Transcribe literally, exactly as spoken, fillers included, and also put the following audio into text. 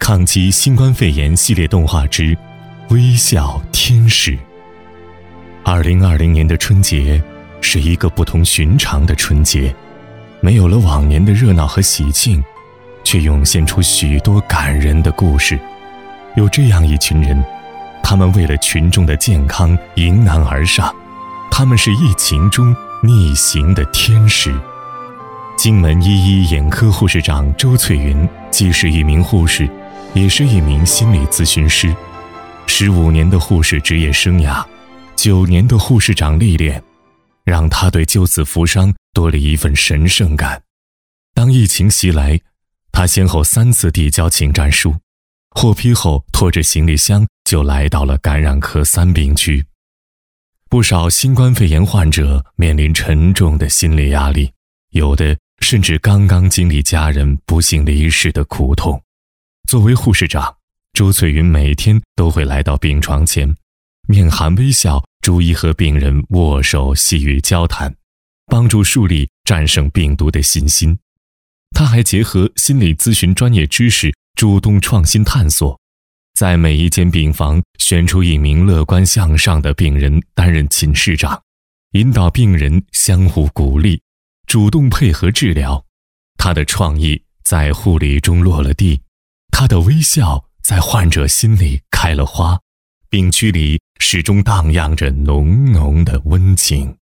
抗击新冠肺炎系列动画之微笑天使。二零二零年的春节是一个不同寻常的春节，没有了往年的热闹和喜庆，却涌现出许多感人的故事。有这样一群人，他们为了群众的健康迎难而上，他们是疫情中逆行的天使。荆门一一眼科护士长周翠云既是一名护士，也是一名心理咨询师。十五年的护士职业生涯，九年的护士长历练，让她对救死扶伤多了一份神圣感。当疫情袭来，她先后三次递交请战书，获批后拖着行李箱就来到了感染科三病区。不少新冠肺炎患者面临沉重的心理压力，有的甚至刚刚经历家人不幸离世的苦痛。作为护士长，周翠云每天都会来到病床前，面含微笑，逐一和病人握手细语交谈，帮助树立战胜病毒的信心。她还结合心理咨询专业知识，主动创新探索，在每一间病房选出一名乐观向上的病人担任寝室长，引导病人相互鼓励，主动配合治疗。他的创意在护理中落了地，他的微笑在患者心里开了花，病区里始终荡漾着浓浓的温情。